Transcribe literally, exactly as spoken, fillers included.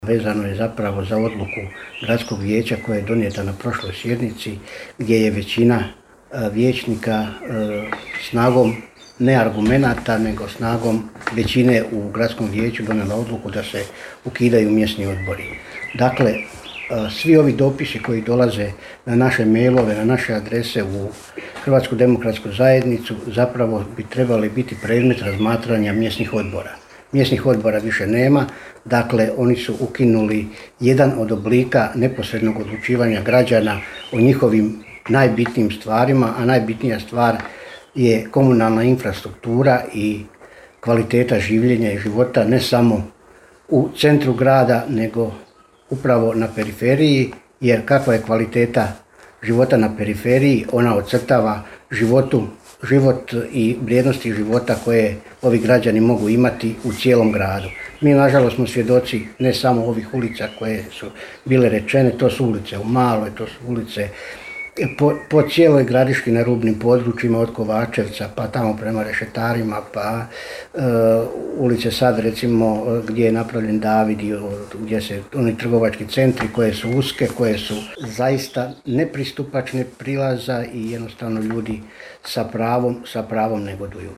Vezano je zapravo za odluku gradskog vijeća koja je donijeta na prošloj sjednici gdje je većina vijećnika snagom ne argumenata nego snagom većine u gradskom vijeću donijela odluku da se ukidaju mjesni odbori. Dakle, svi ovi dopisi koji dolaze na naše mailove, na naše adrese u Hrvatsku demokratsku zajednicu zapravo bi trebali biti predmet razmatranja mjesnih odbora. Mjesnih odbora više nema, dakle oni su ukinuli jedan od oblika neposrednog odlučivanja građana o njihovim najbitnijim stvarima, a najbitnija stvar je komunalna infrastruktura i kvaliteta življenja i života ne samo u centru grada nego upravo na periferiji, jer kakva je kvaliteta života na periferiji, ona ocrtava životu, život i vrijednosti života koje ovi građani mogu imati u cijelom gradu. Mi nažalost smo svjedoci ne samo ovih ulica koje su bile rečene, to su ulice u Maloj, to su ulice po, po cijeloj Gradiški na rubnim područjima od Kovačevca pa tamo prema Rešetarima, pa uh, ulice sad recimo gdje je napravljen David, gdje se oni trgovački centri koje su uske, koje su zaista nepristupačne prilaza i jednostavno ljudi sa pravom, sa pravom negoduju.